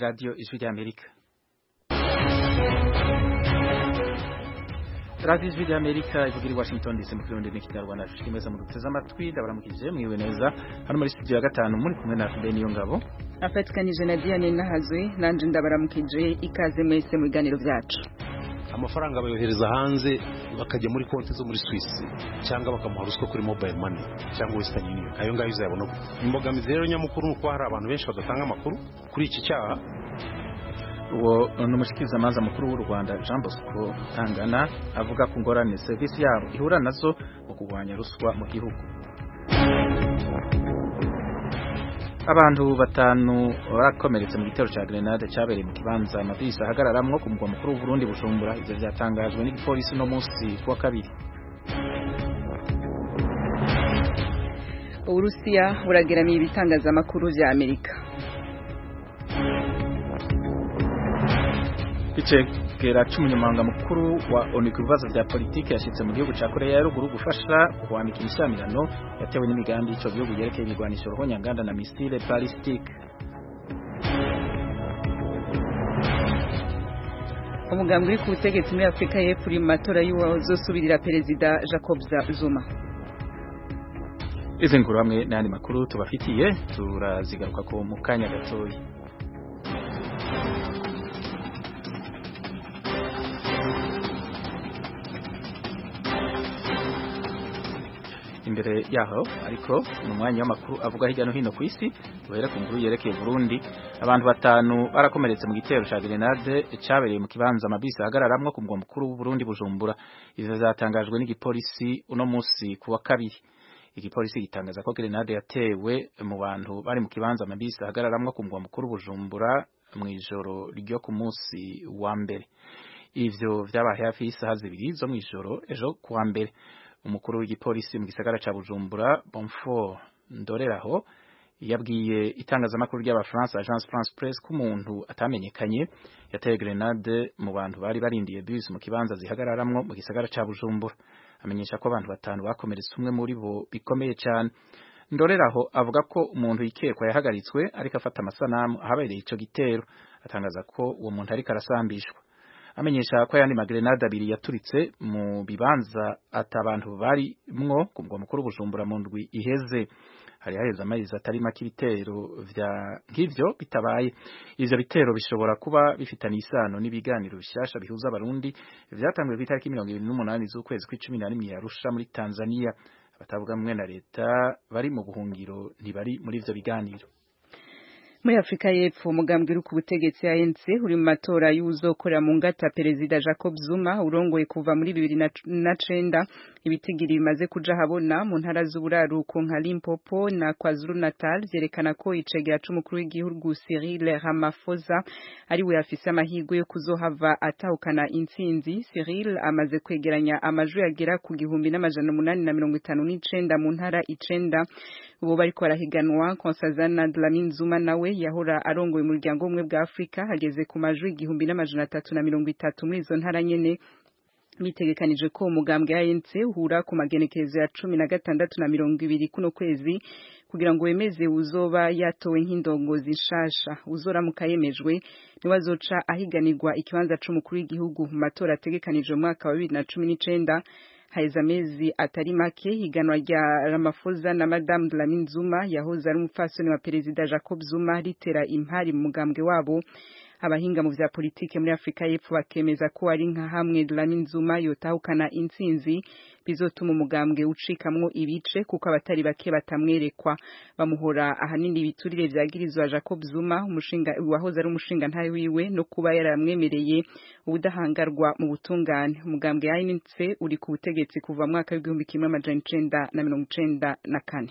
Radio Ijwi ry'Amerika. Radio Ijwi ry'Amerika ivugira i Washington DC mu kirundi n'ikinyarwanda ashimeza mu duteze amatwi ndabaramukije mwiwe neza hano muri studio ya gatanu muri kumwe na Ben Yongabo afatikanije na Diane Nahazwe nanje ndabaramukije ikaze mwese mu biganiro byacu. Amafaranga bayohereza hanze bakajya muri konti zo muri Swiss cyangwa bakamuha ruswa kuri mobile money cyangwa Western Union ayo ngayo uzayabona. Imbogamizi rero nyamukuru nuko hari abantu benshi badatanga amakuru kuri iki cyaha. Uwo n'umushikiriza amanza mukuru w'u Rwanda Jean Bosco Tangana avuga ku ngorane service yabo ihura nazo mu kurwanya ruswa mu gihugu. Abantu batanu barakomeretse mu gitero ca grenade cyabereye mu kibanza amabisi ahagararamwo ku mugwa mukuru w'u Burundi Bujumbura. Ivyo vyatangajwe n'igipolisi no munsi wa kabiri. Uburusiya burageramiye ibitangazamakuru vya Amerika. Icegera c'umunyamabanga mukuru wa ONU ku bibazo vya politike yashitse mu gihugu ca Korea ya ruguru gufasha kuwandika imishamirano yatewe n'imigambi ico gihugu yerekeye ibigwanisho ruhonyanganda na missile ballistique. Umugambi uri ku butegetsi muri Afrika y'Epfo uri mu matora y'uwazosubirira perezida Jacob Zuma. Izi nkuru hamwe n'andi makuru tubafitiye turazigaruka ko mu kanya gatoyi. Imbere yaho ariko mu mwanya w'amakuru avuga hirya no hino ku isi duhera ku nkuru yerekeye Burundi. Abantu batanu barakomeretse mu gitero ca grenade cyabereye mu kibanza amabisi ahagararamwo ku mugwa mukuru w'u Burundi Bujumbura. Ivyo vyatangajwe n'igipolisi uno munsi ku wa kabiri. Igipolisi gitangaza ko grenade yatewe mu bantu bari mu kibanza amabisi ahagararamwo ku mugwa mukuru Bujumbura mw'ijoro ryo ku munsi wa mbere. Ivyo vyabaye hafi y'isaha zibiri zo mw'ijoro ejo ku wa mbere. Umukuru w'igipolisi mu gisagara ca Bujumbura Bonfort Ndoreraho yabwiye itangazamakuru ry'abafaransa Agence France Presse ko umuntu atamenyekanye yateye grenade mu bantu bari barindiye bus mu kibanza zihagararamwo mu gisagara ca Bujumbura. Amenyesha ko abantu batanu bakomeretse umwe muri bo bikomeye cyane. Ndoreraho avuga ko umuntu yikekwa yahagaritswe ariko afata amasanamu ahabereye ico gitero. Atangaza ko uwo muntu ariko arasambishwa. Amenyesha ko yandi magrenade abiri yaturitse mu bibanza atabantu bari mwo ku mugwa mukuru Bujumbura mu ndwi iheze. Hari haheze amezi atari make ibitero nk'ivyo bitabaye. Ivyo bitero bishobora kuba bifitanye isano n'ibiganiro bishasha bihuza abarundi vyatanzwe ku itariki 28 z'ukwezi kwa 11 Arusha muri Tanzania. Abatavuga mwe na leta bari mu buhungiro ntibari muri ivyo biganiro. Muri Afrika y'Epfo umugambwe uri ku butegetsi ANC uri mu matora y'uzokorera mu ngata perezida Jacob Zuma urongoye kuva muri 2009. Ibitigiri bimaze kuja habona mu ntara z'uburaruko nka Limpopo na KwaZulu-Natal vyerekana ko icegera c'umukuru w'igihugu Cyril Ramaphosa ari we afise amahirwe yo kuzohava atahukana intsinzi. Cyril amaze kwegeranya amajwi agera ku 1859 mu ntara 9. Ubu bariko barahiganwa Nkosazana Dlamini Zuma nawe yahora arongoye umuryango umwe bwa Afrika hageze ku majwi 1330 muri izo ntara nyene. Bitegekanije ko umugambwe ANC uhura ku magenekerezo ya 16 na 20 kuno kwezi kugira ngo wemeze uzoba yatowe nk'indongozi nshasha. Uzoramuka yemejwe niwe azoca ahiganirwa ikibanza c'umukuru w'igihugu mu matora ategekanije mu mwaka wa 2019. Haiza amezi atari make higanwa rya Ramaphosa na Madame Dlamini Zuma yahoze ari umupfasoni wa perezida Jacob Zuma ritera impari mu mugambwe wabo. Abahinga mu vya politike muri Afrika y'Epfo bakemeza ko ari nka hamwe Dlamini Zuma yotahukana intsinzi bizotuma umugambwe ucikamwo ibice kuko abatari bake batamwerekwa. Bamuhora ahanini ibiturire vyagirizwa Jacob Zuma umushinga wahoze ari umushinga ntaye wiwe no kuba yaramwemereye ubudahangarwa mu butungane. Umugambwe ANC uri ku butegetsi kuva mu mwaka w'1994.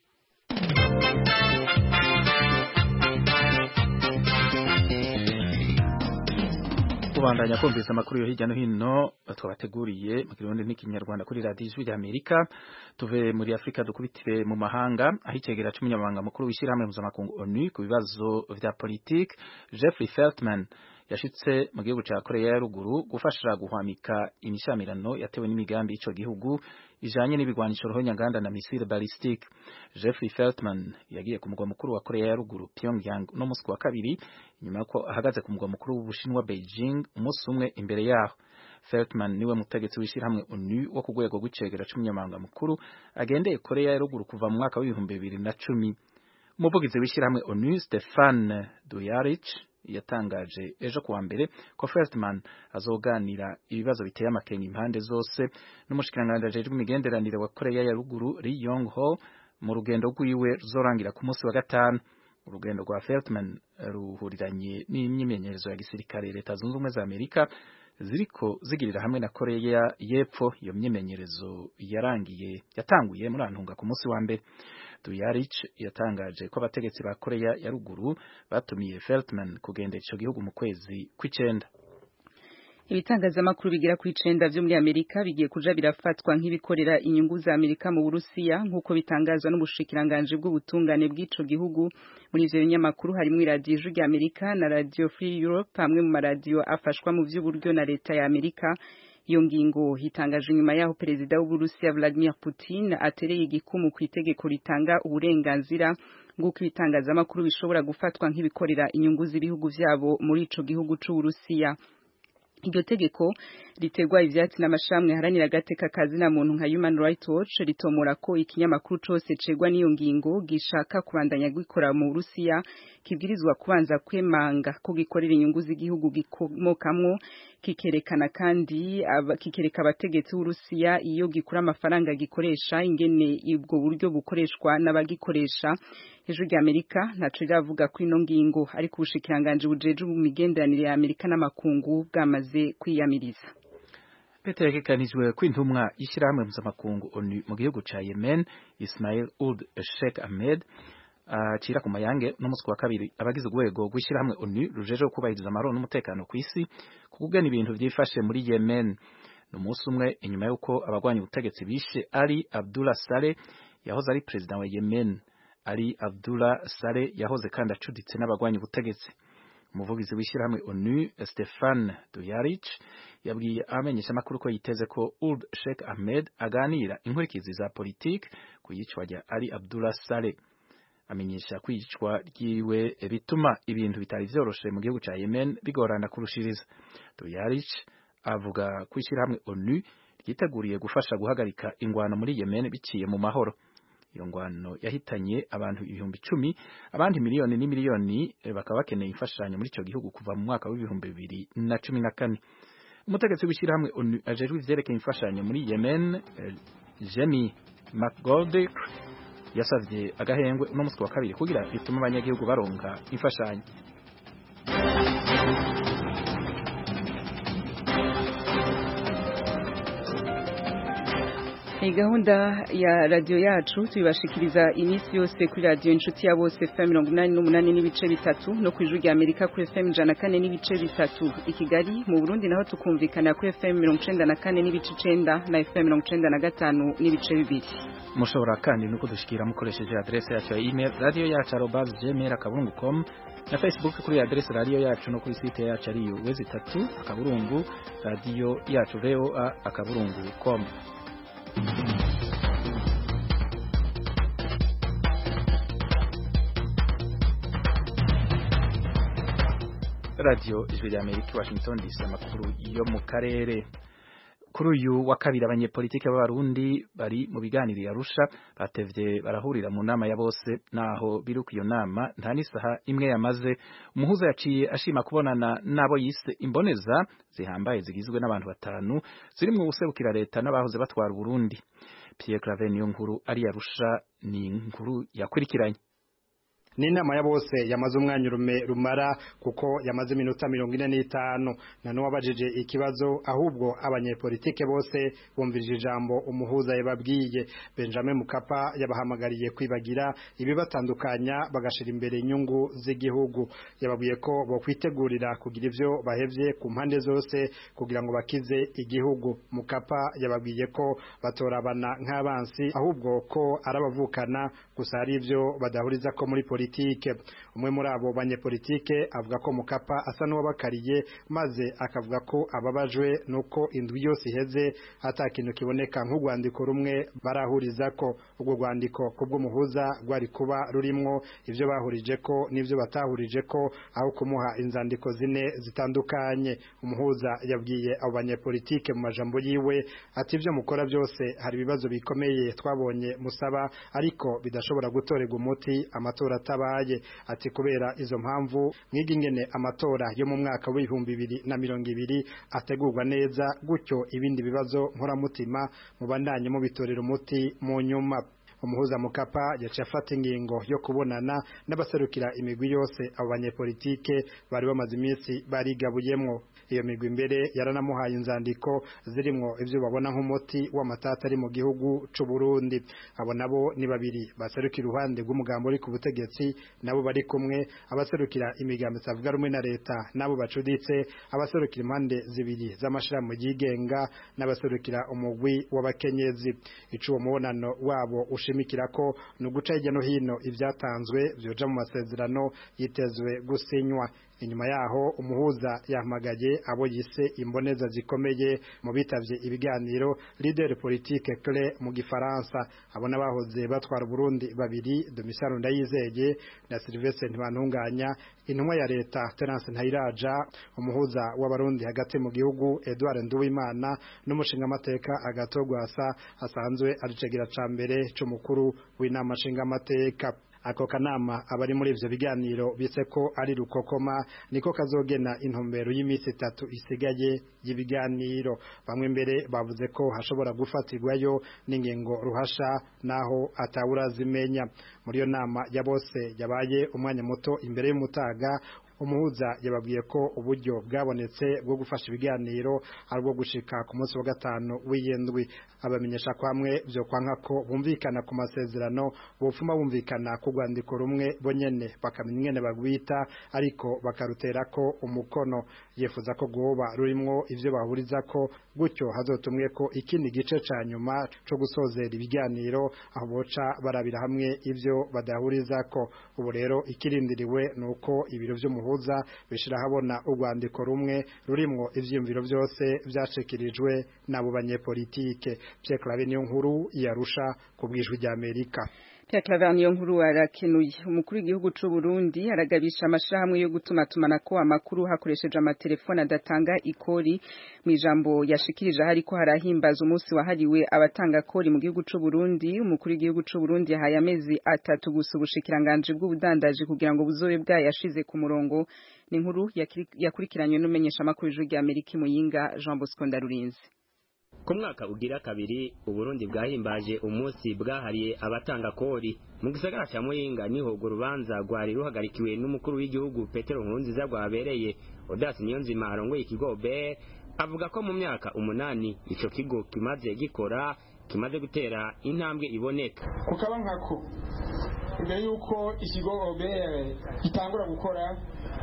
Kubandanya kumvise amakuru yo hirya no hino twabateguriye mu kirundi n'ikinyarwanda kuri Radio Ijwi ry'Amerika. Tuve muri Afrika dukubitire mu mahanga aho icegera c'umunyamabanga mukuru w'ishirahamwe mpuzamakungu ONU ku bibazo vya politike Jeffrey Feltman yashitse mu gihugu ca Korea ya ruguru gufasha guhwamika imishamirano yatewe n'imigambi y'ico gihugu ijanye n'ibigwanisho ruhonyanganda na missile ballistique. Jeffrey Feltman yagiye ku mugwa mukuru wa Korea ya ruguru Pyongyang no musi wa kabiri nyuma ko ahagaze ku mugwa mukuru w'Ubushinwa Beijing umunsi umwe imbere yaho. Feltman niwe mutegetsi w'ishirahamwe ONU wo ku rwego rw'icegera c'umunyamabanga mukuru agendeye Korea ya ruguru kuva mu mwaka w'2010. Umuvugizi w'ishirahamwe ONU Stefan Dujarric yatangaje ejo kuwa mbere ko Feltman azoganira ibibazo biteye amakenga impande zose n'umushikiranganje ajejwe imigenderanire wa Korea ya ruguru Ri Yong Ho mu rugendo rwiwe ruzorangira ku munsi wa gatanu. Urugendo rwa Feltman ruhuriranye n'imyimenyerezo ya gisirikare Leta Zunze Ubumwe za Amerika ziriko zigirira hamwe na Korea y'Epfo. Iyo myimenyerezo yatanguye muri Antunga ku munsi wa mbere. Dujarric yatangaje ko abategetsi ba Korea ya ruguru batumiye Feltman kugendera ico gihugu mu kwezi kw'icenda. Ibitangazamakuru bigira ku 9 vyo muri Amerika bigiye kuja birafatwa nk'ibikorera inyungu za Amerika mu Burusiya nkuko bitangazwa n'ubushikiranganje bw'ubutungane bw'ico gihugu. Muri ivyo binyamakuru harimo Radio Ijwi rya Amerika na Radio Free Europe, hamwe mu maradiyo afashwa mu vy'uburyo na leta ya Amerika. Iyo ngingo hitangaje nyuma yaho perezida w'Uburusiya Vladimir Putin atereye igikumu ku itegeko ritanga uburenganzira bw'uko ibitangazamakuru bishobora gufatwa nk'ibikorera inyungu z'ibihugu vyabo muri ico gihugu c'Uburusiya. Iryo tegeko ritegwa ivyatsi n'amashamwe haranira agateka kazina muntu nka Human Rights Watch ritomora ko ikinyamakuru cose cegwa n'iyo ngingo gishaka kubandanya gukora mu Burusiya kibwirizwa kubanza kwemanga ko gikorera inyungu z'igihugu gikomokamwo, kikerekana kandi kikereka abategetsi b'Urusiya iyo gikura amafaranga gikoresha ingene ubwo buryo bukoreshwa n'abagikoresha. Ijwi rya Amerika ntaco riravuga ko ino ngingo ariko ubushikiranganje bujeje mu migenderanire ya Amerika n'amakungu bwamaze kwiyamiriza. Bitegekanijwe ko intumwa y'ishirahamwe mpuzamakungu ONU mu gihugu ca Yemen Ismail Ould Sheikh Ahmed acira ku mayange n'umunsi wa kabiri abagize urwego rw'ishirahamwe ONU rujeje kubahiriza amahoro n'umutekano ku isi kugena ibintu vyifashe muri Yemen. N'umunsi umwe inyuma yuko abagwanya ubutegetsi bishe Ali Abdullah Saleh yahoze ari president wa Yemen. Ali Abdullah Saleh yahoze kandi acuditse n'abagwanya ubutegetsi. Umuvugizi w'ishirahamwe ONU Stefan Dujarric yabwiye amenyesha amakuru ko yiteze ko Ould Sheikh Ahmed aganira inkurikizi za politiki ku yicwa rya Ali Abdullah Saleh. Amenyesha kwicwa ryiwe bituma ibintu bitari vyoroshe mu gihugu ca Yemen bigorana kurushiriza. Dujarric avuga ko ishirahamwe ONU ryiteguriye gufasha guhagarika ingwano muri Yemen biciye mu mahoro. Iyo ngwano yahitanye abantu 10,000, abandi miliyoni n'imiliyoni bakaba bakeneye imfashanyo muri ico gihugu kuva mu mwaka w'2014. Umutegetsi w'ishirahamwe ONU ajejwe ivyerekeye imfashanyo muri Yemen Jamie McGoldrick yasavye agahengwe no musi wa kabiri kugira bituma abanyagihugu baronka imfashanyo. Gahunda ya radio yacu tubashikiriza imisi yose kuri radio inshuti ya bose FM 88 n'ibice bitatu no kwijwi rya Amerika kuri FM 104 n'ibice bitatu i Kigali. Mu Burundi naho tukumvikana kuri FM 94 n'ibice 9 na FM 95 n'ibice bibiri. Mushobora kandi nuko dushikira mukoresheje adresse yacu ya email radio yacu@gmail.com na Facebook kuri adresse radio yacu no kuri site yacu ari www.radio yacu voa.com. Radio Ijwi rya Amerika Washington DC amakuru yo mu karere. Kuri uyu wa kabiri abanyepolitike b'Abarundi bari mu biganiro Arusha batevye barahurira mu nama ya bose, naho biruka iyo nama nta n'isaha imwe yamaze. Umuhuza yaciye ashima kubonana nabo yise imboneza zihambaye zigizwe n'abantu 5 zirimwo ubuserukira leta n'abahoze batwara Burundi. Pierre Claver Niyonkuru ari Arusha ni inkuru yakurikiranye. Ni inama ya bose yamaze umwanya rumara kuko yamaze iminota 45 na n'uwabajije ikibazo, ahubwo abanyepolitike bose bumvirije ijambo umuhuza yababwiye. Benjamin Mkapa yabahamagariye kwibagira ibibatandukanya bagashira imbere inyungu z'igihugu. Yababwiye ko bo kwitegurira kugira ivyo bahevye ku mpande zose kugira ngo bakize igihugu. Mkapa yababwiye ko batorabana nk'abansi ahubwo ko arabavukana gusa ari ivyo badahuriza ko muri banyepolitike. Umwe muri abo banyepolitike avuga ko Mukapa asa n'uwabakariye maze akavuga ko ababajwe nuko indwi yose iheze ata kintu kiboneka nk'urwandiko rumwe barahuriza ko. Ubwo rwandiko kubw'umuhuza rwari kuba rurimwo ivyo bahurije ko n'ivyo batahurije ko, aho kumuha inzandiko zine zitandukanye. Umuhuza yabwiye abo banyepolitike mu majambo yiwe ati ivyo mukora byose hari ibibazo bikomeye twabonye musaba ariko bidashobora gutorerwa umuti amatora atabaye. Ati kubera izo mpamvu mwiga ingene amatora yo mu mwaka w'2020 ategurwa neza, gutyo ibindi bibazo nkoramutima mubandanye mu bitorera umuti mu nyuma. Umuhuza Mukapa yaciye afata ingingo yo kubonana n'abaserukira imigwi yose abo banyepolitike bari bamaze iminsi barigabuyemwo. Iyo migwi imbere yaranamuhaye inzandiko zirimwo ivyo babona nk'umuti w'amatata ari mu gihugu c'u Burundi. Abo nabo ni babiri baserukira uruhande rw'umugambo uri ku butegetsi nabo bari kumwe, abaserukira imigambo itavuga rumwe na leta nabo bacuditse, abaserukira impande zibiri z'amashirahamwe yigenga n'abaserukira umugwi w'abakenyezi. Ico uwo mubonano wabo ushimikira ko ni uguca hirya no hino ivyatanzwe vyoja mu masezerano yitezwe gusinywa. Inyuma yaho umuhuza yahamagaye abo yise imboneza zikomeye mu bitavye ibiganiro, leader politique clé mu gifaransa. Abona bahoze batwara Burundi babiri, Domitien Ndayizeye na Sylvestre Ntibantunganya, intumwa ya leta Terence Ntayiraja, umuhuza w'abarundi hagati mu gihugu Edouard Nduwimana n'umushinga amateka Agatogwasa asanzwe aricegera ca mbere c'umukuru w'inama nshinga amateka. Ako kanama abari muri ivyo biganiro bise ko ari rukokoma niko kazogena intumbero y'imisi 3 isigaye y'ibiganiro. Bamwe mbere bavuze ko hashobora gufatirwayo n'ingengo ruhasha naho atawurazimenya. Muri yo nama ya bose yabaye umwanya muto imbere y'umutaga, umuhuza yababwiye ko uburyo bwabonetse bwo gufasha ibiganiro ari bwo gushika ku munsi wa gatanu w'iyendwi. Abamenyesha kwamwe byo kwanka ko bumvikana ku masezerano bufuma bumvikana ku rwandiko rumwe bonyene bakamenya ingene bagwita ariko bakarutera ko umukono. Yefuza ko goba rurimwo ivyo bahuriza ko, gutyo hazotumwe ko ikindi gice ca nyuma co gusozera ibiganiro aho boca barabira hamwe ivyo badahuriza ko. Ubu rero ikirindiriwe nuko ibiro vy'umuhuza bishira habona urwandiko rumwe rurimwo ivyiyumviro byose vyacekirijwe n'abo banyepolitike. Pierre Claver niyo nkuru yarusha ku bwijwi rya Amerika. Pierre Claver niyo nkuru arakenuye. Umukuru w'igihugu c'u Burundi aragabisha amashirahamwe yo gutumatumanako amakuru hakoresheje amatelefone adatanga ikori. Mu ijambo yashikirije hariko harahimbaza umunsi wahariwe abatanga kori mu gihugu c'u Burundi, umukuru w'igihugu c'u Burundi yahaye amezi 3 gusa ubushikiranganje bw'ubudandaji kugira ngo buzobe bwayashize ku murongo. Ni inkuru yakurikiranywe n'umenyesha makuru w'ijwi rya Amerika Muyinga Jean Bosco Ndarurinze. Ku mwaka ugira kabiri Uburundi bwahimbaje umunsi bwahariye abatanga kori. Mu gisagara ca Muyinga niho urubanza rwari ruhagarikiwe n'umukuru w'igihugu Petero Nkurunziza rwabereye. Odasi Niyonzima arongoye ikigo OBR avuga ko mu myaka 8 ico kigo kimaze gutera intambwe iboneka. Kukaba nkako imbere yuko ikigo OBR gitangura gukora,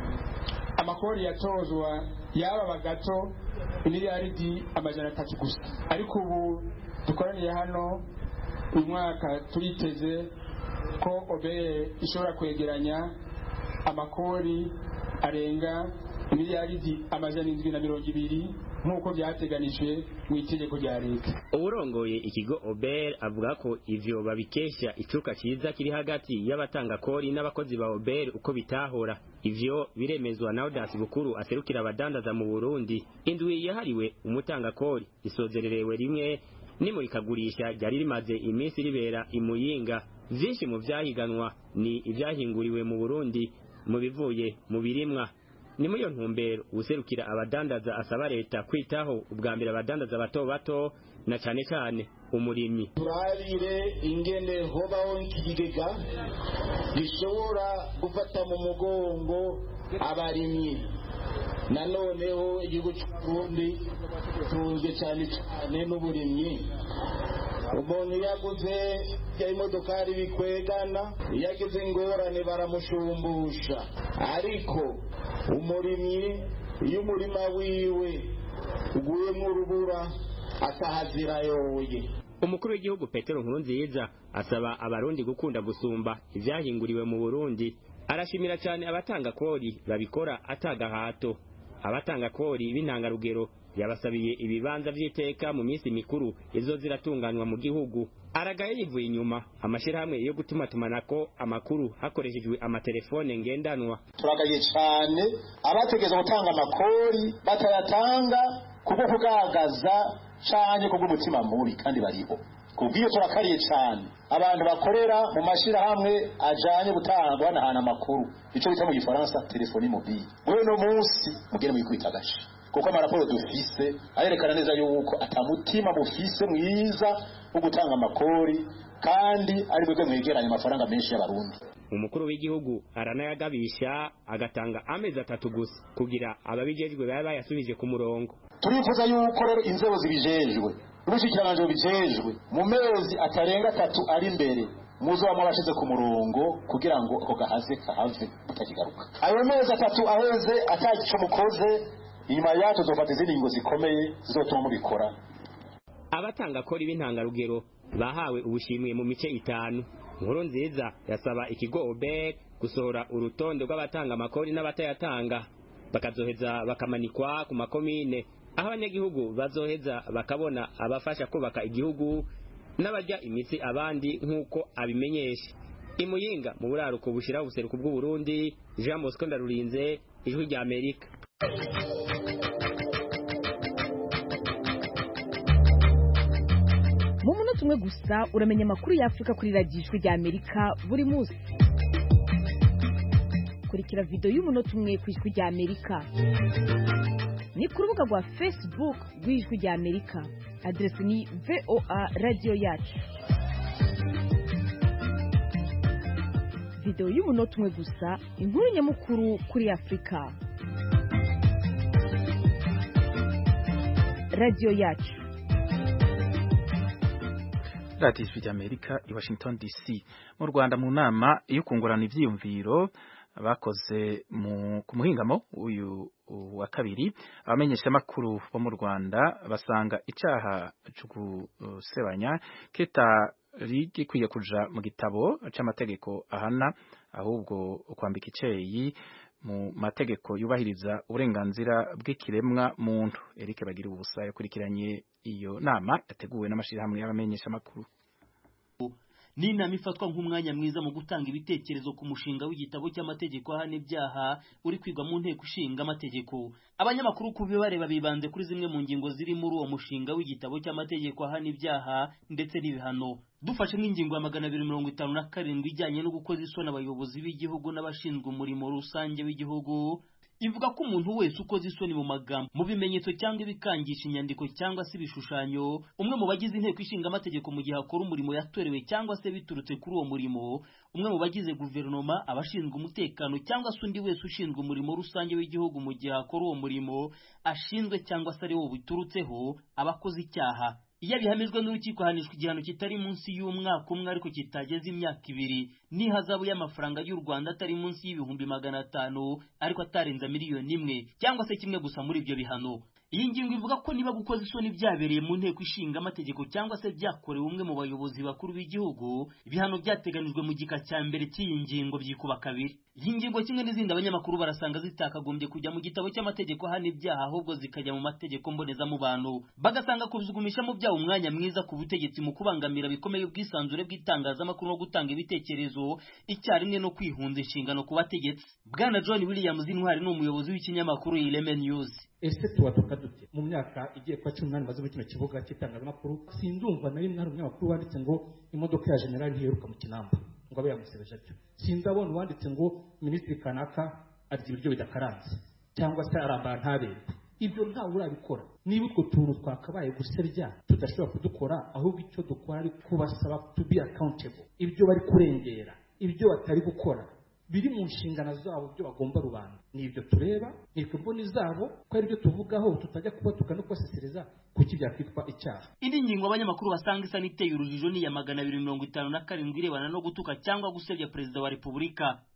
amakori yatozwa yaba bagato miliyaridi 300 gusa, ariko ubu dukoraniye hano uyu mwaka turiteze ko OBR ishobora kwegeranya amakori arenga miliyaridi 720 nk'uko byateganijwe mu itegeko rya leta. Urongoye ikigo OBR avuga ko ivyo babikesha icuka ciza kiri hagati y'abatanga kori n'abakozi ba OBR uko bitahora. Ivyo biremezwa na Odasi Bukuru aserukira abadandaza mu Burundi. Indwi yahariwe umutanga kori isozererewe rimwe n'imurikagurisha ryari rimaze iminsi ribera imuyinga. Vyinshi mu vyahiganwa ni ivyahinguriwe mu Burundi mu bivuye mu birimwa. Ni muri yo ntumbero userukira abadandaza asaba leta kwitaho ubwa mbere abadandaza bato na cyane cyane umurimyi. Turarire ingene hobaho ikigega gishobora gufata mu mugongo abarimyi. Nanoneho igihugu cy'Uburundi tuze cyane n'uburimyi. Umuntu yaguze imodokari bikwegana, yagize ingorane baramushumbusha, ariko umurimyi iyo umurima wiwe uguyemo urubura atahazira yoye. umukuru w'igihugu Petero Nkurunziza asaba abarundi gukunda gusumba ivyahinguriwe mu Burundi. Arashimira cyane abatanga kori babikora atagahato. Abatanga kori b'intangarugero yabasabiye ibibanza vy'iteka mu minsi mikuru izo ziratunganywa mu gihugu. Aragaye yivuye inyuma amashirahamwe yo gutumatumanako amakuru hakoreshejwe amatelefone ngendanwa. Turagaye cyane abategeza gutanga amakori batayatanga kuko kugagaza cyane kubw'umutima mubi kandi bariho. Kubwiyo turakariye cyane abantu bakorera mu mashirahamwe ajanye gutanga banahana amakuru ico bita mu gifaransa telefoni mobile. Wewe no munsi mugere mwikubitagaje kuko amaraporo dufise ayerekana neza yuko atamutima mufise mwiza wo gutanga amakori kandi ari bwe mwegeranya amafaranga menshi y'abarundi. Umukuru w'igihugu aranayagabisha agatanga amezi 3 gusa kugira ababijejwe baba bayasubije ku murongo. Turifuza yuko rero inzego zibijejwe ubushikiranganje bijejwe mu mezi atarenga 3 ari imbere muzo bamwashize ku murongo kugira ngo ako gahaze kahave butakigaruka. Ayo mezi 3 aheze atagico mukoze inyuma yato zofata izindi ngo zikomeye zizotuma mubikora. Abatanga kori b'intangarugero bahawe ubushimwe mu mice 5. Nkurunziza yasaba ikigo OBER gusohora urutonde rw'abatanga amakori n'abatayatanga bakazoheza bakamanikwa ku makomine aho abanyagihugu bazoheza bakabona abafasha kubaka igihugu n'abajya imitsi abandi nk'uko abimenyesha. Imuyinga mu buraruko bushira ubuseruko bw'u Burundi, Jean Bosco Ndarurinze, Ijwi rya Amerika. Mu munota umwe gusa uramenya amakuru y'Afrika kuri radio Ijwi rya Amerika buri munsi. Kurikira video y'umunota umwe ku Ijwi rya Amerika. Ni ku rubuga rwa Facebook rw'Ijwi rya Amerika. Adresi ni VOA Radio Yacu. Video y'umunota umwe gusa, inkuru nyamukuru kuri Afrika. Radio Yacu. Radio Ijwi rya Amerika i Washington DC. Mu Rwanda mu nama yo kungurana ivyiyumviro bakoze ku muhingamo uyu wa kabiri abamenyesha makuru bo mu Rwanda basanga icaha cyo gusebanya kitari kuja mu gitabo c'amategeko ahana ahubwo kwambika iceyi mu mategeko yubahiriza uburenganzira bw'ikiremwa muntu. Eric Bagira ubusa yakurikiranye iyo nama yateguwe n'amashirahamwe y'abamenyesha makuru. Ni inama ifatwa nk'umwanya mwiza mu gutanga ibitekerezo ku mushinga w'igitabo cy'amategeko ahana ibyaha uri kwigwa mu nteko ishinga amategeko. Abanyamakuru ku bibareba bibanze kuri zimwe mu ngingo ziri muri uwo mushinga w'igitabo cy'amategeko ahana ibyaha ndetse n'ibihano. Dufashe nk'ingingo ya 257 ijyanye no gukoza isoni abayobozi b'igihugu n'abashinzwe umurimo rusange w'igihugu, ivuga ko umuntu wese ukoze isoni mu magambo, mu bimenyetso cyangwa ibikangisha inyandiko cyangwa se ibishushanyo, umwe mu bagize inteko ishinga amategeko mu gihe akora umurimo yatorewe cyangwa se biturutse kuri uwo murimo, umwe mu bagize guverinoma, abashinzwe umutekano cyangwa se undi wese ushinzwe umurimo rusange w'igihugu mu gihe akora uwo murimo ashinzwe cyangwa se ari wo biturutseho, abakoze icyaha. Iyo bihamijwe n'urukiko ahanishwa igihano kitari munsi y'umwaka umwe ariko kitageze imyaka 2 n'ihazabu y'amafaranga y'u Rwanda atari munsi y'ibihumbi 500 ariko atarenza miliyoni 1 cyangwa se kimwe gusa muri ibyo bihano. Iyi ngingo ivuga ko niba gukoza isoni byabereye mu nteko ishinga amategeko cyangwa se byakorewe umwe mu bayobozi bakuru b'igihugu, ibihano byateganijwe mu gika cya mbere cy'iyi ngingo byikuba 2. Iyi ngingo kimwe n'izindi abanyamakuru barasanga zitakagombye kujya mu gitabo cy'amategeko ahana ibyaha ahubwo zikajya mu mategeko mbonezamubano. Bagasanga kubizugumisha mu byaha umwanya mwiza ku butegetsi mu kubangamira bikomeye ubwisanzure bw'itangazamakuru no gutanga ibitekerezo icyarimwe no kwihunza inshingano ku bategetsi. Bwana John Williams Intwari ni umuyobozi w'ikinyamakuru Ireme News. Ese tuwatoka dute mu myaka igiye kwa 18 maze muri kino kibuga cy'itangazamakuru? Sindumva na rimwe hari umunyamakuru wanditse ngo imodoka ya general ntiheruka mu Kinamba ngo abe yamusebeje atyo. Sindabona wanditse ngo minisitiri kanaka arya ibiryo bidakaranze cyangwa se arambara ntabere. Ibyo ntawe urabikora. Niba utwo tuntu twakabaye guserya tudashobora kudukora, ahubwo icyo dukora ari kubasaba to be accountable. Ibyo bari kurengera, ibyo batari gukora biri mu nshingano zabo byo bagomba rubanda. Ni ibyo tureba, ni mboni zabo ko ari byo tuvugaho, tutajya kuba tukano kwasesereza kuki byakwitwa icyaha. Indi ngingo abanyamakuru basanga isa n'iteye urujijo ni ya 257 irebana no gutuka cyangwa gusebya perezida wa Repubulika.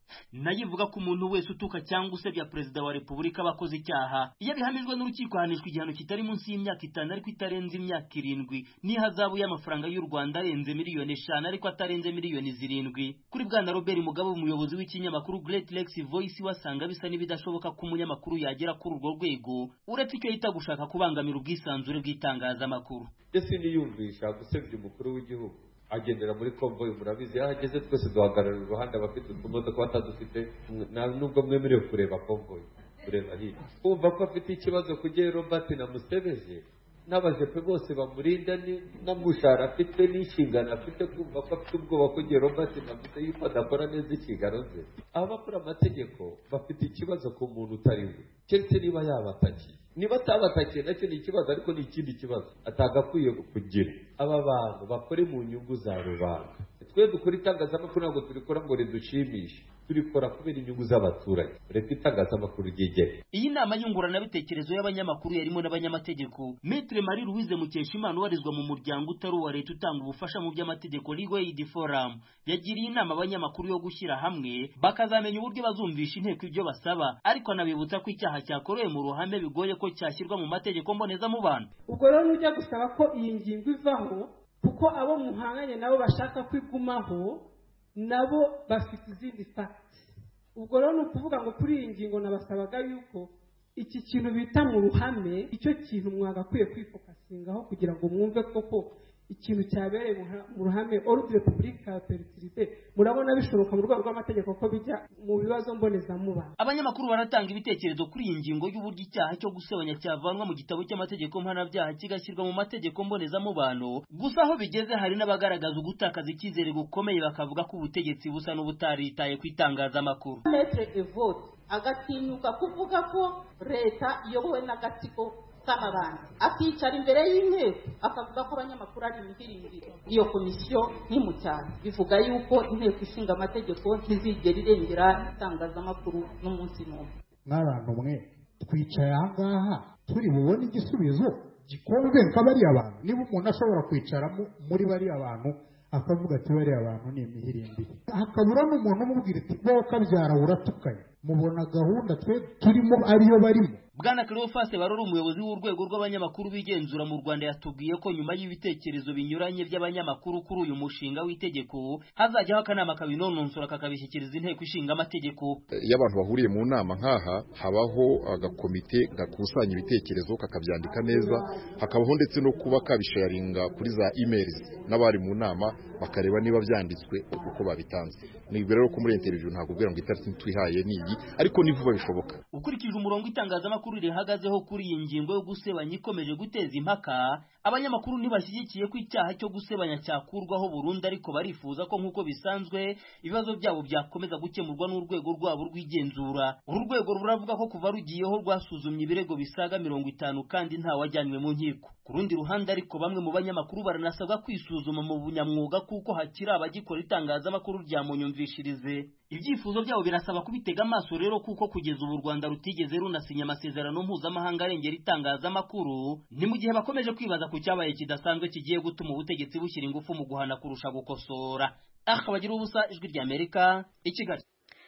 nayo ivuga ko umuntu wese utuka cyangwa usebya perezida wa repubulika abakoze icyaha iyo bihamijwe n'urukiko ahanishwa igihano kitari munsi y'imyaka 5 ariko itarenze imyaka 7 n'ihazabu y'amafaranga y'u Rwanda arenze miliyoni 5 ariko atarenze miliyoni 7. Kuri bwana Robert Mugabe umuyobozi w'ikinyamakuru Great Lakes Voice wasanga bisa n'ibidashoboka ko umunyamakuru yagera kuri urwo rwego uretse icyo yita gushaka kubangamira ubwisanzure bw'itangazamakuru. Ese niyumvisha gusebya umukuru w'igihugu agendera muri convoy murabizi ahageze twese duhagarara uruhande abafite utumodoka batadufite nubwo mwemerewe kureba convoy kureba hirya kumva ko afite ikibazo kugiye Robert na Musebeje n'abajepe bose bamurinda n'amushara afite n'inshingano afite kumva ko afite ubwoba kugiye Robert na Musebeje yuko adakora neza inshingano ze. Abakora amategeko bafite ikibazo ku muntu utari we keretse niba yabatakiye niba atabatakiye nacyo ni ikibazo ariko ni ikindi kibazo atagakwiye kugira. Aba bantu bakore mu nyungu za rubanda. Twe dukora itangazamakuru ntabwo turikora ngo ridushimishe turikora kubera inyungu z'abaturage. Reka itangazamakuru ryigere. Iyi nama nyunguranabitekerezo y'abanyamakuru yarimo n'abanyamategeko. Maître Marie Louise Mukeshimana ubarizwa mu muryango utari uwa leta utanga ubufasha mu by'amategeko Legal Aid Forum yagiriye inama abanyamakuru yo gushyira hamwe bakazamenya uburyo bazumvisha inteko ibyo basaba ariko anabibutsa ko icyaha cyakorewe mu ruhame bigoye ko cyashyirwa mu mategeko mbonezamubano. Ubwo rero ujya gusaba ko iyi ngingo ivaho kuko abo muhanganye nabo bashaka kwigumaho nabo bafite izindi facts. Ubwo rero nukuvuga ngo kuri iyi ngingo nabasabaga yuko iki kintu bita mu ruhame icyo kintu mwagakwiye kwifokasingaho kugira ngo mwumve koko ikintu cyabereye mu ruhame ordre public pertinite murabona bishoboka mu rwego rw'amategeko ko bijya mu bibazo mbonezamubano. Abanyamakuru baratanga ibitekerezo kuri iyi ngingo y'uburyo icyaha cyo gusebanya cyavanwa mu gitabo cy'amategeko mpanabyaha kigashyirwa mu mategeko mbonezamubano. Gusa aho bigeze hari n'abagaragaza ugutakaza icyizere gukomeye bakavuga ko ubutegetsi busa n'ubutaritaye ku itangazamakuru. Maître Evode agatinyuka kuvuga ko leta iyobowe n'agatsiko k'amabandi akicara imbere y'inteko akavuga ko abanyamakuru ari imihirindiro. Iyo komisiyo ntimucyane bivuga yuko inteko ishinga amategeko ntizigera irengera itangazamakuru n'umunsi n'umwe. N'abantu mwe twicaye ahangaha turi bubone igisubizo gikombe nk'abariya abantu. Niba umuntu ashobora kwicaramo muri bariya abantu akavuga ati bariya abantu ni imihirindiro hakabura n'umuntu umubwira ati wowe kabyara uratukaye mubona gahunda twe turimo ariyo barimo. Bwana Cleophas Barora umuyobozi w'urwego rw'abanyamakuru bigenzura mu Rwanda yatubwiye ko nyuma y'ibitekerezo binyuranye by'abanyamakuru kuri uyu mushinga w'itegeko hazajyaho akanama kabinononsora kakabishyikiriza inteko ishinga amategeko. Iyo abantu bahuriye mu nama nkaha habaho agakomite gakusanya ibitekerezo kakabyandika neza hakabaho ndetse no kuba kabisharinga kuri za emails n'abari mu nama bakareba niba byanditswe uko babitanze. Nibwo rero ko muri interview ntabwo ubwira ngo itariki twihaye niyi ariko ni vuba bishoboka. Ukurikije umurongo itangazamakuru rihagazeho kuri iyi ngingo yo gusebanya ikomeje guteza impaka, abanyamakuru ntibashyigikiye ko icyaha cyo gusebanya cyakurwaho burundu ariko barifuza ko nk'uko bisanzwe ibibazo byabo byakomeza gukemurwa n'urwego rwabo rw'igenzura. Uru rwego ruravuga ko kuva rugiyeho rwasuzumye ibirego bisaga 50 kandi nta wajyanywe mu nkiko. Ku rundi ruhande ariko bamwe mu banyamakuru baranasabwa kwisuzuma mu bunyamwuga kuko hakiri abagikora itangazamakuru rya munyumvishirize. Ibyifuzo byabo birasaba kubitega amaso rero kuko kugeza ubu Rwanda rutigeze runasinya amasezerano mpuzamahanga arengera itangazamakuru. Ni mu gihe bakomeje kwibaza ku cyabaye kidasanzwe kigiye gutuma ubutegetsi bushyira ingufu mu guhana kurusha gukosora. Bagira ubusa ijwi rya Amerika i Kigali.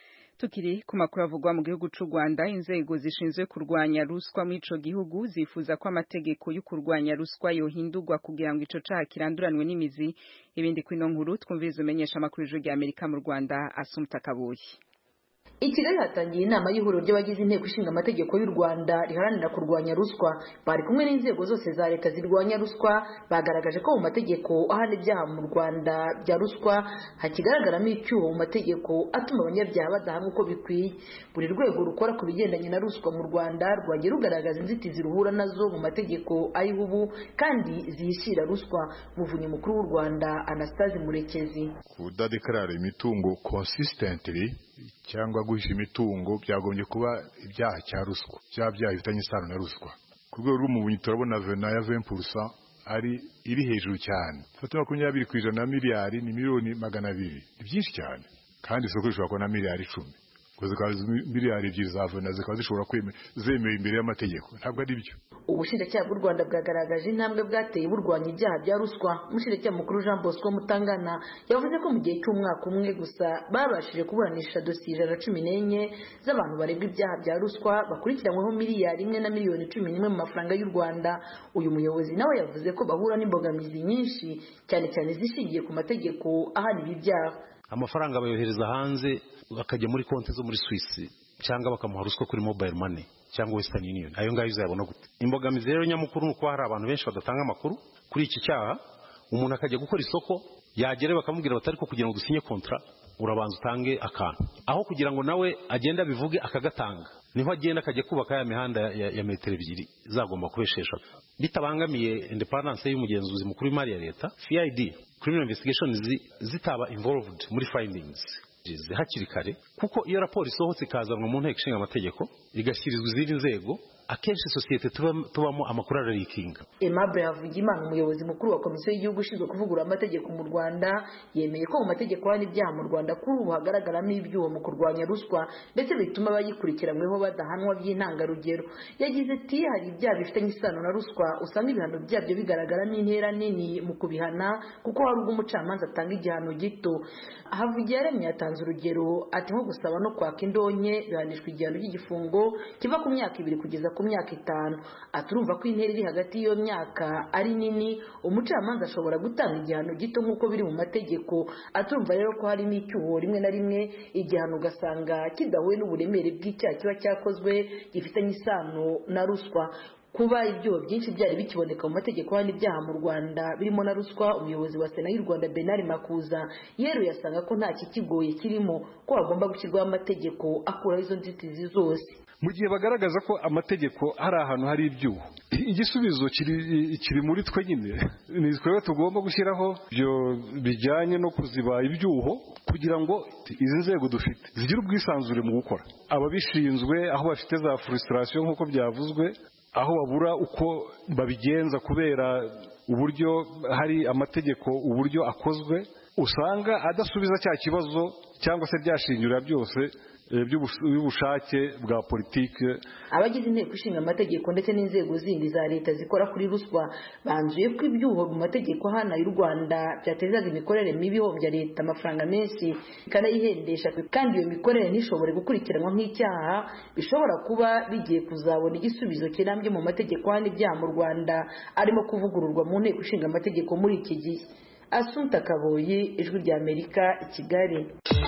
Tukiri ku makuru avugwa mu gihugu cy'u Rwanda, inzego zishinzwe kurwanya ruswa muri ico gihugu zifuza ko amategeko yo kurwanya ruswa yohindurwa kugira ngo ico cyaha kiranduranwe n'imizi. Ibindi kwino nkuru twumviriza umenyesha amakuru y'ijwi rya Amerika mu Rwanda Asumta Kabuye. I Kigali hatangiye inama y'ihuriro ry'abagize inteko ishinga amategeko y'u Rwanda riharanira kurwanya ruswa. Bari kumwe n'inzego zose za leta zirwanya ruswa, bagaragaje ko mu mategeko ahana ibyaha mu Rwanda bya ruswa hakigaragaramo icyuho mu mategeko atuma abanyabyaha badahanwa uko bikwiye. Buri rwego rukora ku bigendanye na ruswa mu Rwanda rwagiye rugaragaza inzitizi ruhura nazo mu mategeko ay'ubu kandi zihishira ruswa. Muvunyi mukuru w'u Rwanda Anastase Murekezi: kudadekarara imitungo consistently cyangwa guhisha imitungo byagombye kuba ibyaha cya ruswa, byaha bifitanye isano na ruswa. Ku rwego rw'umuvunyi turabona vena ya 20% ari iri hejuru cyane. Fata 20% na miliyari ni miliyoni 200. Ni byinshi cyane kandi isoko rishobora kuba na miliyari 10. zikaba miliyari 2 za vena zikaba zishobora zemewe imbere y'amategeko. Ntabwo ari byo. Ubushinjacyaha bw'u Rwanda bwagaragaje intambwe bwateye burwanya ibyaha bya ruswa. Umushinjacyaha mukuru Jean Bosco Mutangana yavuze ko mu gihe cy'umwaka umwe gusa babashije kuburanisha dosiye 114 z'abantu baregwa ibyaha bya ruswa bakurikiranyweho miliyari 1 na miliyoni 11 mu mafaranga y'u Rwanda. Uyu muyobozi nawe yavuze ko bahura n'imbogamizi nyinshi cyane cyane zishingiye ku mategeko ahana ibi byaha. Amafaranga bayohereza hanze bakajya muri konti zo muri Swiss cyangwa bakamuha ruswa kuri mobile money cyangwa Western Union. Ayo ngayo uzayabona gute? Imbogamizi rero nyamukuru nuko hari abantu benshi badatanga amakuru kuri iki cyaha. Umuntu akajya gukora isoko yagere bakamubwira batari ko kugira ngo dusinye contrat urabanza utange akantu, aho kugira ngo nawe agenda bivuge akagatanga niho agenda akajya kubaka ya mihanda ya metero 2 zagomba kubeshesha bitabangamiye independence y'umugenzuzi mukuru w'imari ya leta. CID criminal investigation zitaba involved muri findings hakiri kare, kuko iyo raporo isohotse ikazanwa mu nteko ishinga amategeko igashyirizwa izindi nzego, akenshi sosiyete tubamo amakuru ararikinga. Aimable Havugimana, umuyobozi mukuru wa komisiyo y'igihugu ishinzwe kuvugurura amategeko mu Rwanda, yemeye ko mu mategeko hano ibyaha mu Rwanda kuri ubu hagaragaramo ibyuho mu kurwanya ruswa ndetse bituma abayikurikiranyweho badahanwa by'intangarugero. Yagize ati hari ibyaha bifitanye isano na ruswa usanga ibihano byabyo bigaragaramo intera nini mu kubihana kuko hari ubwo umucamanza atanga igihano gito. Havugiyaremye yatanze urugero ati nko gusaba no kwaka indonke bihanishwa igihano cy'igifungo kiva ku myaka 2 kugeza ku myaka 5. Aturumva ko intera iri hagati y'iyo myaka ari nini, umucamanza ashobora gutanga igihano gito nk'uko biri mu mategeko. Aturumva rero ko hari n'icyuho rimwe na rimwe igihano ugasanga kidahuye n'uburemere bw'icyaha kiba cyakozwe gifitanye isano na ruswa. Kuba ibyo byinshi byari bikiboneka mu mategeko hano ibyaha mu Rwanda birimo na ruswa, umuyobozi wa Sena y'u Rwanda Bernard Makuza yeruye asanga ko nta kikigoye kirimo, ko hagomba gushyirwaho amategeko akuraho izo nzitizi zose. Mu gihe bagaragaza ko amategeko hari ahantu hari ibyuho, igisubizo kiri muri twe nyine, ni twebwe tugomba gushyiraho ibyo bijyanye no kuziba ibyuho kugira ngo izi nzego dufite zigire ubwisanzure mu gukora. Ababishinzwe aho bafite za frustration nk'uko byavuzwe, aho babura uko babigenza kubera uburyo hari amategeko uburyo akozwe, usanga adasubiza cya kibazo cyangwa se byashingirira byose by'ubushake bwa politike. Abagize inteko ishinga amategeko ndetse n'inzego zindi za leta zikora kuri ruswa banzuye ko ibyuho mu mategeko hano y'u Rwanda byatezaga imikorere mibi ihombya leta amafaranga menshi ikanayihendesha, kandi iyo mikorere ntishobore gukurikiranwa nk'icyaha, bishobora kuba bigiye kuzabona igisubizo kirambye mu mategeko hano ibyaha mu Rwanda arimo kuvugururwa mu nteko ishinga amategeko muri iki gihe. Assunta Kaboyi, Ijwi rya Amerika, i Kigali.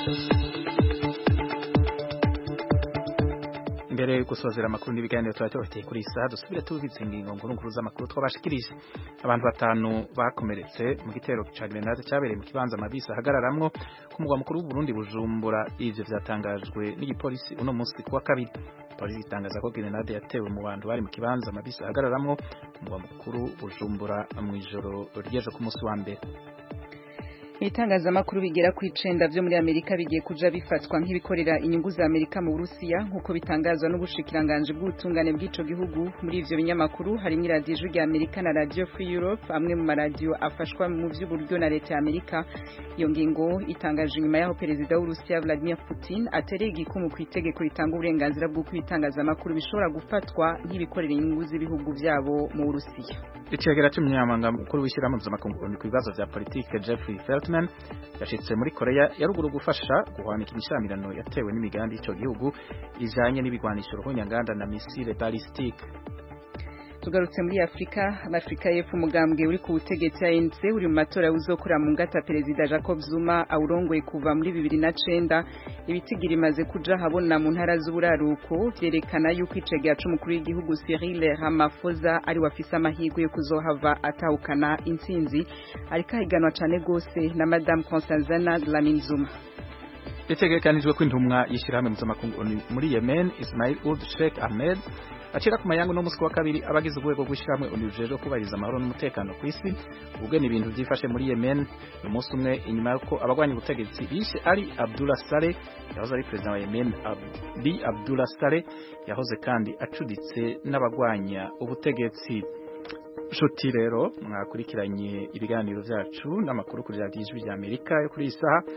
Mbere gusozera amakuru n'ibiganiro twateye kuri isaha, dusubire tubitse ingingo nkuru z'amakuru twabashikirije. Abantu 5 bakomeretse mu gitero ca grenade cyabereye mu kibanza amabisi ahagararamwo ku mugwa mukuru w'u Burundi Bujumbura. Ivyo vyatangajwe n'igipolisi uno munsi kuwa kabiri. Polisi itangaza ko grenade yatewe mu bantu bari mu kibanza amabisi ahagararamwo ku mugwa mukuru Bujumbura mu ijoro ryejo ku munsi wa mbere. Itangazamakuru bigera ku 9 byo muri Amerika bigiye kuja bifatwa nk'ibikorera inyungu za Amerika mu Burusiya nkuko bitangazwa n'ubushikiranganje bw'ubutungane bw'ico gihugu. Muri ivyo binyamakuru harimo Radio Ijwi rya Amerika na Radio Free Europe, amwe mu radio afashwa mu by'uburyo na leta ya Amerika. Iyo ngingo itangaje nyuma yaho perezida w'Urusiya Vladimir Putin atereye igikumu ku itegeko ritanga uburenganzira bwo kwitangazamakuru bishobora gufatwa nk'ibikorera inyungu z'ibihugu byabo mu Burusiya. Icegera cy'umunyamabanga mukuru w'ishyirahamwe mpuzamakungu ku bibazo vya politike Jeffrey Feltman yashitse muri Korea ya ruguru gufasha guhanika imishamirano yatewe n'imigambi y'ico gihugu ijanye n'ibigwanisho ruhonyanganda na missile ballistique. Tugarutse muri Afrika y'Epfo, umugambwe uri ku butegetsi ANC uri mu matora uzokora mu ngata perezida Jacob Zuma awurongoye kuva muri 2009. Ibitigiri maze kuja habona mu ntara z'uburaruko vyerekana yuko icegera c'umukuru w'igihugu Cyril Ramaphosa ari wafise amahirwe yo kuzohava atahukana intsinzi, ariko ahiganwa cane gose na Madame Constanza Dlamini Zuma. Bitegekanijwe ko intumwa y'ishyirahamwe mpuzamakungu muri Yemen Ismail Ould Sheikh Ahmed acira ku mayango no musi wa kabiri abagize urwego rw'ishyirahamwe unujejwe kubahiriza amahoro n'umutekano ku isi ubwe n'ibintu byifashe muri Yemen umunsi umwe inyuma yuko abagwanya ubutegetsi bishe Ali Abdullah Saleh yahoze ari perezida wa Yemen. Ali Abdullah Saleh yahoze kandi acuditse n'abagwanya ubutegetsi. Nshuti rero mwakurikiranye ibiganiro byacu n'amakuru kuri Radio Ijwi rya Amerika yo kuri isaha.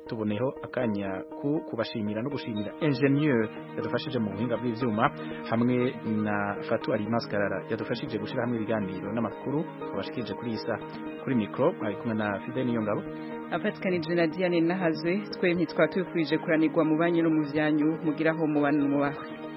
tuboneho akanya kubashimira no gushimira ingenieur yadufashije mu buhinga bw'ivyuma hamwe na Fatou Alimas Karara yadufashije gushira hamwe ibiganiro n'amakuru twabashikije kuri isa kuri micro ari kumwe na Fidel Niyongabo afatikanije na Diane Nahazwe twe ntitwatwifurije kuranirwa mu banyu no mu vyanyu mugiraho mu bantu mu bawe